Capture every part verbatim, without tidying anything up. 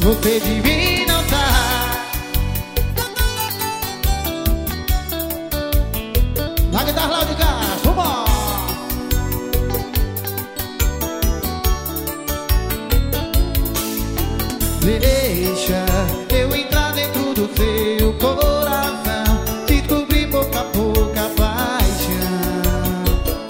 Você de mim não sai. Na guitarra lá de cá, vambora. Deixa eu entrar dentro do seu coração, descobrir pouco a pouco a paixão.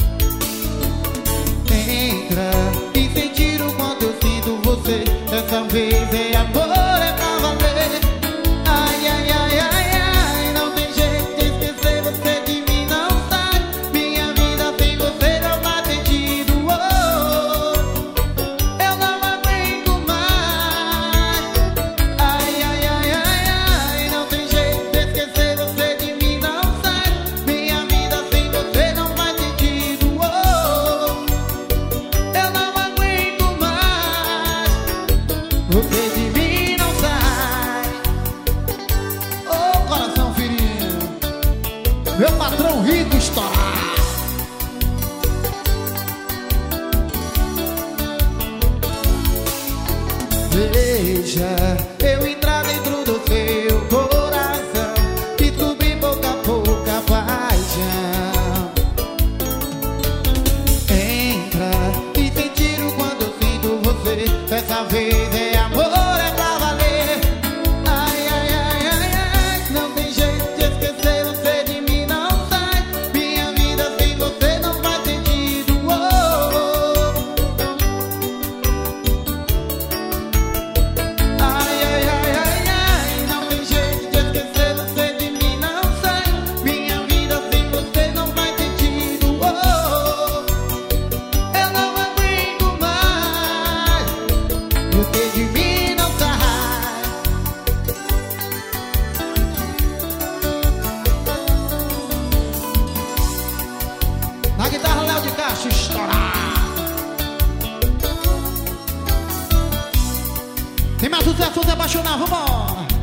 Entra e sentir o quanto eu sinto você. Dessa vez é amor, é pra valer. Ai, ai, ai, ai, ai, não tem jeito de esquecer você de mim, não sai. Minha vida sem você não faz sentido, oh, eu não aguento mais. Ai, ai, ai, ai, ai, não tem jeito de esquecer você de mim, não sai. Minha vida sem você não faz sentido, oh, eu não aguento mais. Você de mim não sai. Ô, coração ferido, meu patrão rico estourar. Deixa eu entrar dentro do seu coração, descobrir pouco a pouco a paixão. Entra e sentir o quanto eu sinto você. Dessa vez é amor, é pra valer. Ai, ai, ai, ai, ai, não tem jeito de esquecer você de mim, não sai. Minha vida sem você não faz sentido, oh. Ai, ai, ai, ai, ai, não tem jeito de esquecer você de mim, não sai. Minha vida sem você não faz sentido, oh, eu não aguento mais. Você de mim não sai. Na guitarra Léo de Castro estourar. Tem mais sucesso, se apaixonar, vambora.